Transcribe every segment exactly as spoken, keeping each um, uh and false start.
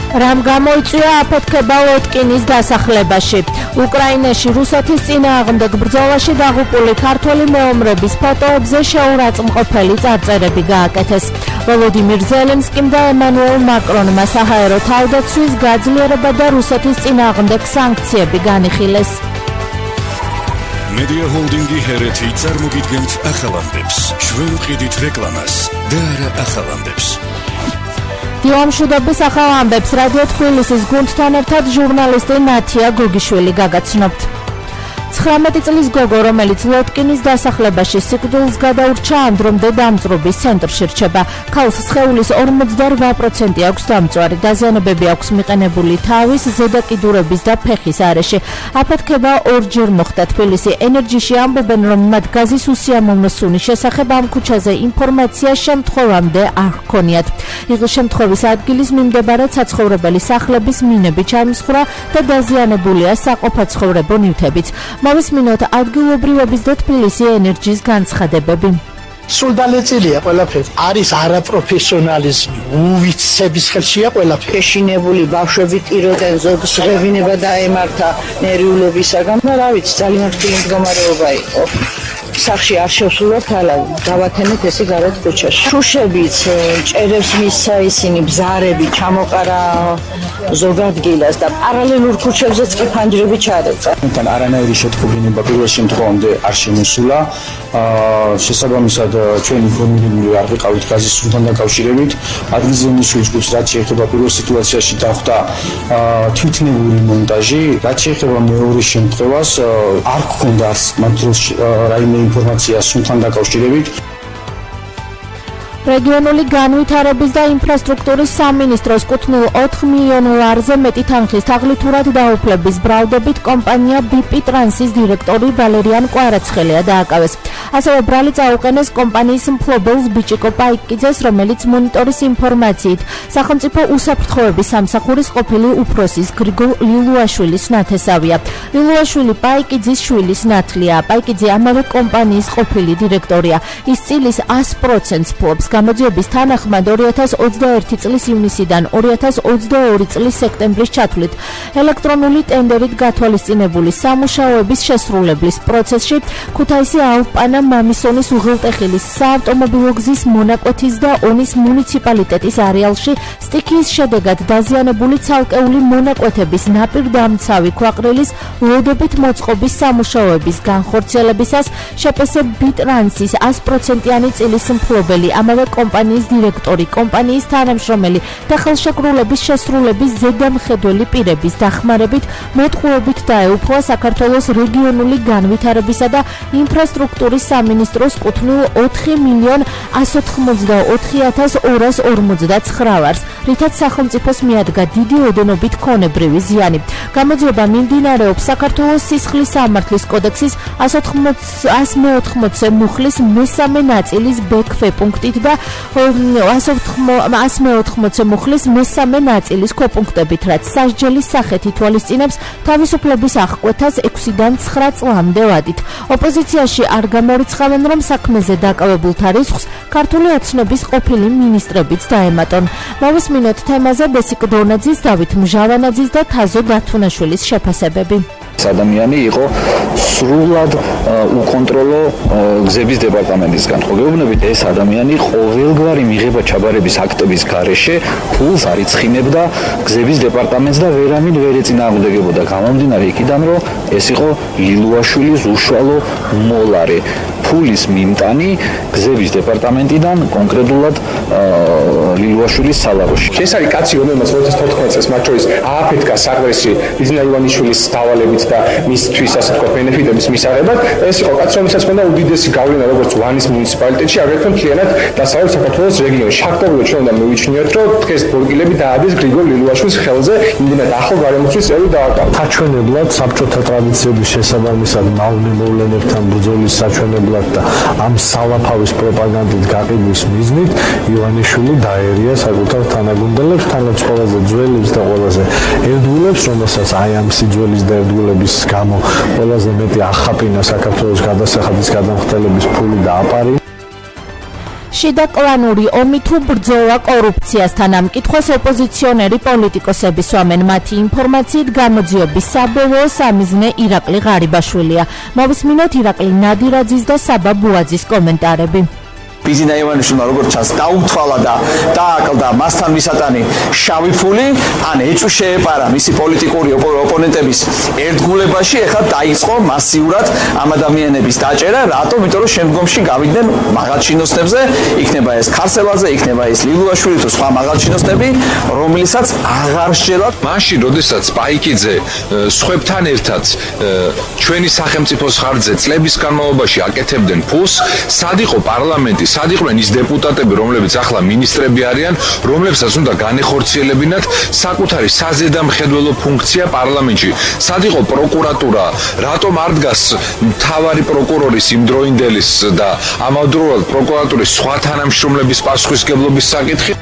რამ გამოიწვია აფეთქება ლოტკინის დასახლებაში. უკრაინაში რუსეთის წინააღმდეგ ბრძოლაში დაღუპული ქართველი მეომრების ფოტოებზე შეურაცხმყოფელი წარწერები გააკეთეს. ვოლოდიმირ ზელენსკიმ და ემანუელ მაკრონმა საჰაერო თავდაცვის გაძლიერება და რუსეთის წინააღმდეგ სანქციები განიხილეს. Media Holdingi ჰერეთი წარმოგიდგენთ ახალამდებს. ჩვენ ვყიდით რეკლამას და არა ახალამდებს. დილამშვიდობის ახალამდებს რადიო თბილისის გუნდთან ერთად ჟურნალისტი ნათია გოგიშვილი გაგაცნობთ. ცხრამეტი წლის გოგო, რომელიც ლოტკინის დასახლებაში სიკვდილს გადაურჩა, ამდრომდე დამწვრობის ცენტრში რჩება. ქალს სხეულის ორმოცდაორ პროცენტი აქვს დამწვარი, დაზიანებები აქვს მიყენებული თავის, ზედაკიდურების და ფეხის არეში. აფეთქება ორჯერ მოხდა. თბილისი ენერჯიში ამბობენ, რომ მათ გაზის უსიამოვნო სუნის შესახებ ამ ქუჩაზე ინფორმაცია შემთხვევამდე არ ჰქონიათ. იღის შემთხვევის ადგილის მიმდებარე საცხოვრებელი სახლების მინები ჩამისხვრა და დაზიანებულია საყოფაცხოვრებო ნივთებიც. მოვისმინოთ ადგილობრივების და თბილისი ენერჯის განცხადებები. სულ დალეწილია ყველაფერი. არის არაპროფესიონალიზმი, უვიცების ხელშია ყველაფერი. ეშინებული ბავშვები ტიროდნენ, ზოგს ღევინება დაემართა ნერვიულებისაგან და რა ვიცი, ძალიან რთული მდგომარეობა იყო. სახში არ შევსულა თალა, გავათენეთ ესე გარეთ ქუჩაში. შუშებიც ჭერებს მისცა ისინი, ბზარები ჩამოყარა ზოგადგილას და პარალელურ ქუჩებზეც კი ფანჯრები ჩარევა. თან არანაირი შეთქმულება პირველ შემთხვევაში არ შემოსულა. შესაბამისად ჩვენ ინფორმირებული არ ვიყავით გაზის სუნთან დაკავშირებით. ადგილზე მისვლის ჯგუფს რაც შეეხება პირველ სიტუაციაში დახვდა თვითნებური მონტაჟი, რაც შეეხება მეორე შემთხვევას არ გქონდა მათ დროს რაიმე ინფორმაცია სუნთან დაკავშირებით. რეგიონული განვითარების და ინფრასტრუქტურის სამინისტროს კუთვნილ ოთხ მილიონ ლარზე მეტი თანხის თაღლითურად დაუფლების ბრალდებით კომპანია ბიპი ტრანსის დირექტორი ვალერიან კვარაცხელია დააკავეს. ასევე ბრალი წაუყენეს კომპანიის მფლობელს ბიჭიკო პაიკიძეს, რომელიც მონიტორის ინფორმაციით სახელმწიფო უსაფრთხოების სამსახურის ყოფილი უფროსის გრიგოლ ლილუაშვილის ნათესავია. ლილუაშვილი პაიკიძის შვილის ნათლია. პაიკიძე ამავე კომპანიის ყოფილი დირექტორია. ის წილის ას პროცენტს ფლობს. გამოძიების თანახმად ორი ათას ოცდაერთი წლის ივნისიდან ორი ათას ოცდაორი წლის სექტემბრის ჩათვლით ელექტრონული ტენდერით გათვალისწინებული სამუშაოების შესრულების პროცესში ქუთაისი ალპანა მამისონის უღელტეხილის საავტომობილო გზის მონაკვეთის და ონის მუნიციპალიტეტის არეალში სტიქიის შედეგად დაზიანებული ცალკეული მონაკვეთების ნაპირდამცავი ქვაყრილის ლოდებით მოწყობის სამუშაოების განხორციელებისას შპს ბიტრანსის ას პროცენტიანი წილის მფლობელი ამავე კომპანიის დირექტორი, კომპანიის თანამშრომელი და ხელშეკრულების შესრულების ზედამხედველი პირების დახმარებით მოტყუებით დაეუფლა საქართველოს რეგიონული განვითარებისა და ინფრასტრუქტურის სამინისტროს კუთვნილ ოთხი მილიონ ას ოთხმოცდაოთხი ათას ორას ორმოცდაცხრა ლარს, რითაც სახელმწიფოს მიადგა დიდი ოდენობით ქონებრივი ზიანი. გამოძიება მიმდინარეობს საქართველოს სისხლის სამართლის კოდექსის ას მეოთხმოცე მუხლის მესამე ნაწილის ბექფე პუნქტით და ას მეოთხმოცე მუხლის მესამე ნაწილის ქვეპუნქტებით, რაც სასჯელის სახით ითვალისწინებს თავისუფლების აღკვეთას ექვსიდან ცხრა წლამდე ვადით. ოპოზიციაში არ გამორიცხავენ, რომ საქმეზე დაკავებულთა რისხს ქართული ოცნების ყოფილი მინისტრებიც დაემატონ. მოვისმინოთ თემაზე ბესიკ დონაძის, დავით მჟავანაძის და თაზო გათუნაშვილის შეფასებები. ადამიანი იყო სრულად უკონტროლო გზების დეპარტამენტისგან. ხო გეუბნებით, ეს ადამიანი ყოველგვარი მიღება ჩაბარების აქტების გარეშე ფულს არიცხინებდა გზების დეპარტამენტს და ვერავინ ვერ ეწინააღმდეგებოდა. გამომდინარე იქიდან, რომ ეს იყო ლილუაშვილის უშუალო მოლარე. ფულის მიმტანი გზების დეპარტამენტიდან კონკრეტულად ლილუაშვილის სალაროში. ეს არის კაცი, რომელმაც ორი ათას თოთხმეტ წელს მათ შორის ააფეთქა საგვესი ბიზნა ივანიშვილის დავალებით და მისთვის ასე თქვა ბენეფიტების მისაღებად. ეს იყო კაცი, რომელსაც ჰქონდა უდიდესი გავლენა როგორც ვანის მუნიციპალიტეტში, აგრეთვე მთლიანად დასავლეთ საქართველოს რეგიონში. ფაქტობრივად ჩვენ უნდა მივიჩნიოთ, რომ დღეს ბორგილები დაადეს გრიგოლ ლილუაშვილის ხელზე, იმდენად ახლო გარემოცვის წევრი დააკავეს. საჩვენებლად საბჭოთა ტრადიციების შესაბამისად მავნე მოვლენებთან ბრძოლის საჩვენებლად და ამ სალაფავის პროპაგანდით გაყიდვის მიზნით ივანიშვილი დაერია საკუთარ თანაგუნდელებს, თანაც ყველაზე ძველებს და ყველაზე ერთგულებს, რომელსაც აი ამ სიძველის და ერთგულების გამო ყველაზე მეტი ახაპინა საქართველოს გადასახადის გადამხდელების ფული და აპარი. შიდა კლანური ომი თუ ბრძოლა კორუფციასთან ამ კითხვას ოპოზიციონერი პოლიტიკოსები სვამენ მათი ინფორმაციით გამოძიების საბოლოო სამიზნე ირაკლი ღარიბაშვილია. მოვისმინოთ ირაკლი ნადირაძის და საბა ბუაძის კომენტარები. ბიზინა ივანიშვილმა როგორც ჩანს დაუმთვალა და დააკლდა მასთან მისატანი შავი ფული, ან ეჭვ შეეპარა მისი პოლიტიკური ოპონენტების ერთგულებაში, ეხლა დაიწყო მასიურად ამ ადამიანების დაჭერა, რატომ? იმიტომ რომ შემდგომში გავიდნენ მაღალჩინოსნებზე, იქნება ეს ქარსელაძე, იქნება ეს ლილუაშვილი თუ სხვა მაღალჩინოსნები, რომლისაც აღარ შეძლოთ. მაშინ, როდესაც პაიკიძე სხვებთან ერთად ჩვენი სახელმწიფოს ხარჯზე წლების განმავლობაში აკეთებდნენ ფულს, სად იყო პარლამენტი, სად იყვნენ ის დეპუტატები, რომლებიც ახლა მინისტრები არიან, რომლებსაც უნდა განეხორციელებინათ საკუთარი საზედამხედველო ფუნქცია პარლამენტში. სად იყო პროკურატურა, რატომ არ დგას მთავარი პროკურორის იმდროინდელის და ამავდროულად პროკურატურის სხვა თანამშრომლების პასუხისმგებლობის საკითხი?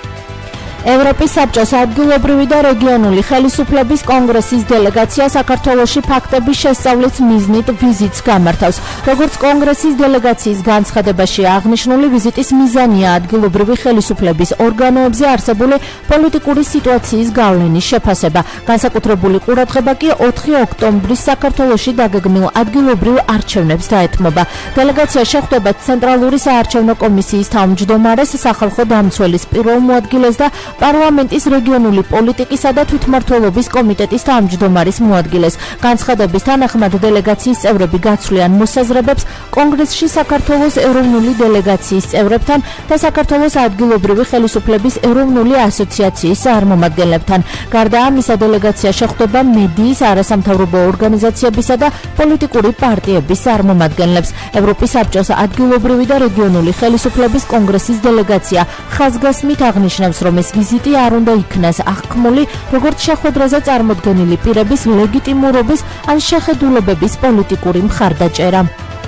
ევროპის საბჭოს ადგილობრივი და რეგიონული ხელისუფლების კონგრესის დელეგაცია საქართველოში ფაქტების შესწავლის მიზნით ვიზიტს გამართავს. როგორც კონგრესის დელეგაციის განცხადებაში აღნიშნული, ვიზიტის მიზანია ადგილობრივი ხელისუფლების ორგანოებზე არსებული პოლიტიკური სიტუაციის გავლენის შეფასება. განსაკუთრებული ყურადღება კი ოთხი ოქტომბრის საქართველოში დაგეგმილ ადგილობრივ არჩევნებს დაეთმობა. დელეგაცია შეხვდება ცენტრალური საარჩევნო კომისიის თავმჯდომარეს, სახალხო დამცველის პირველ მოადგილეს და პარლამენტის რეგიონული პოლიტიკისა და თვითმმართველობის კომიტეტის თავმჯდომარის მოადგილეს. განცხადების თანახმად დელეგაციის წევრები გაცვლიან მოსაზრებებს კონგრესში საქართველოს ეროვნული დელეგაციის წევრებთან და საქართველოს ადგილობრივი ხელისუფლების ეროვნული ასოციაციის წარმომადგენლებთან. გარდა ამისა, დელეგაცია შეხვდება მედიის, არასამთავრობო ორგანიზაციებისა და პოლიტიკური პარტიების წარმომადგენლებს. ევროპის საბჭოს ადგილობრივი და რეგიონული ხელისუფლების კონგრესის დელეგაცია ხაზგასმით აღნიშნავს, რომ ეს ვიზიტი არ უნდა იქნას აღქმული როგორც შეხვედრაზე წარმოდგენილი პირების ლეგიტიმურობის ან შეხედულებების პოლიტიკური მხარდაჭერა.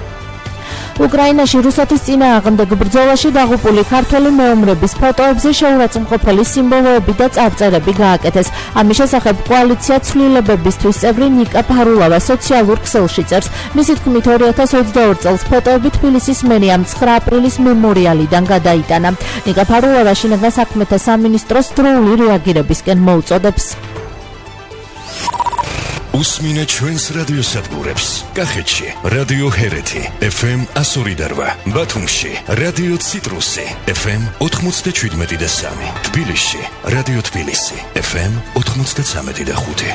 უკრაინაში რუსეთის წინააღმდეგ ბრძოლაში დაღუპული ქართველი მეომრების ფოტოებზე შეურაცხმყოფელი სიმბოლოები და წარწერები გააკეთეს. ამის შესახებ კოალიცია ცვლილებებისთვის წევრი ნიკა ფარულავა სოციალურ ქსელში წერს. მისი თქმით, ორი ათას ოცდაორ წელს ფოტოები თბილისის მერიამ ცხრა აპრილის მემორიალიდან გადაიტანა. ნიკა ფარულავა შინაგან საქმეთა სამინისტროს დროული რეაგირებისკენ მოუწოდებს. უსმინე ჩვენს რადიოსადგურებს. კახეთში რადიო ჰერეთი ეფ ემ ასორი და რვა, ბათუმში რადიო ციტრუსი ეფ ემ ოთხმოცდაშვიდმეტი და სამი, თბილისში რადიო თბილისი ეფ ემ ოთხმოცდაცამეტი და ხუთი.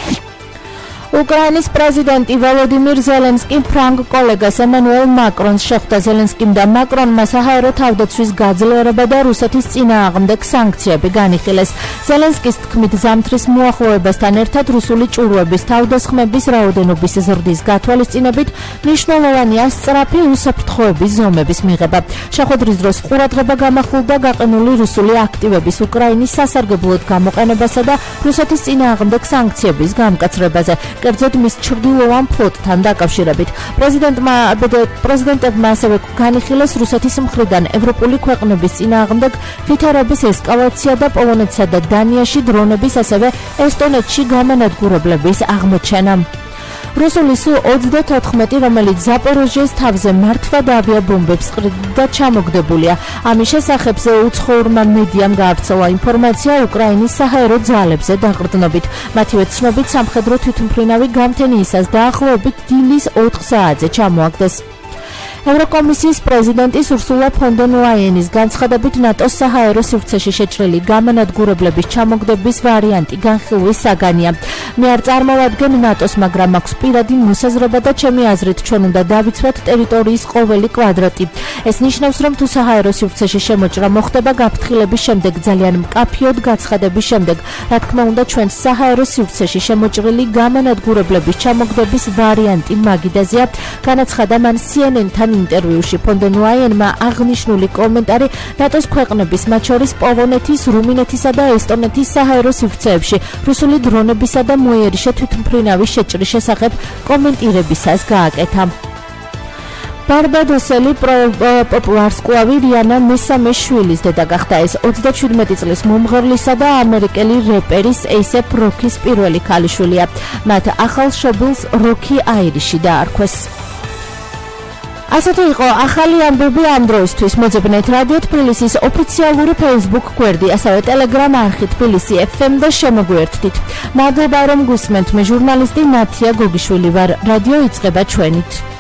უკრაინის პრეზიდენტი ვოლოდიმირ ზელენსკი ფრანგ კოლეგას ემანუელ მაკრონს შეხვდა. ზელენსკიმ და მაკრონმა საჰაერო თავდაცვის გაძლიერება და რუსეთის წინააღმდეგ სანქციები განიხილეს. ზელენსკის თქმით, ზამთრის მოახლოებასთან ერთად რუსული ჭურვების თავდასხმების რაოდენობის ზრდის გათვალისწინებით მნიშვნელოვანია სწრაფი უსაფრთხოების ზომების მიღება. შეხვედრის დროს ყურადღება გამახვილდა გაყინული რუსული აქტივების უკრაინის სასარგებლოდ გამოყენებასა და რუსეთის წინააღმდეგ სანქციების გამკაცრებაზე. კერძოდ მის ჩრდილოვან ფლოტთან დაკავშირებით. პრეზიდენტმა პრეზიდენტებმა ასევე განიხილეს რუსეთის მხრიდან ევროპული ქვეყნების წინააღმდეგ ვითარების ესკალაცია და პოლონეთსა და დანიაში დრონების, ასევე ესტონეთში გამანადგურებლების აღმოჩენა. რუსული სუ ოცდათოთხმეტი, რომელიც ზაპოროჟიეს თავზე მართვად ავიაბომბებს ყრდიდა, ჩამოგდებულია. ამის შესახებ უცხოურმა მედიამ გაავრცელა ინფორმაცია უკრაინის საჰაერო ძალებზე დაყრდნობით. მათივე ცნობით, სამხედრო თვითმფრინავი გამთენიისას დაახლოებით დილის ოთხ საათზე ჩამოაგდეს. ევროკომისიის პრეზიდენტის ურსულა ფონ დერ ლაიენის განცხადებით, ნატოს საჰაერო სივრცეში შეჭრილი გამანადგურებლების ჩამოგდების ვარიანტი განხილვის საგანია. მე არ წარმოვადგენ ნატოს, მაგრამ აქვს პირადი მოსაზრება და ჩემი აზრით ჩვენ უნდა დავიცვათ ტერიტორიის ყოველი კვადრატი. ეს ნიშნავს, რომ თუ საჰაერო სივრცეში შემოჭრა მოხდება გაფრთხილების შემდეგ, ძალიან მკაფიოდ გაცხადების შემდეგ, რა თქმა უნდა ჩვენ საჰაერო სივრცეში შემოჭრილი გამანადგურებლების ჩამოგდების ვარიანტი მაგიდაზეა, განაცხადა მან სი ენ ენ-თან ინტერვიუში. ფონ დერ ლაიენმა აღნიშნული კომენტარი ნატოს ქვეყნების, მათ შორის პოლონეთის, რუმინეთისა და ესტონეთის საჰაერო სივრცეებში რუსული დრონებისა და მოიერიშე თვითმფრინავის შეჭრის შესახებ კომენტირებისას გააკეთა. ბარბადოსელი პოპულარსკვლავი რიანა მესამე შვილის დედა გახდა. ეს ოცდაშვიდმეტი წლის მომღერლისა და ამერიკელი რეპერის ეისეფ როკის პირველი ქალიშვილია. მათ ახალ შობილს როკი აირიში დაარქვეს. ასეთი იყო ახალი ამბები ამ დროისთვის. მოძებნეთ რადიო თბილისის ოფიციალური Facebook გვერდი, ასევე Telegram არხი თბილისი ეფ ემ და შემოგვიერთდით. მადლობა რომ გусმენთ. მე ჟურნალისტი ნათია გოგიშვილი ვარ. რადიო იწყება ჩვენით.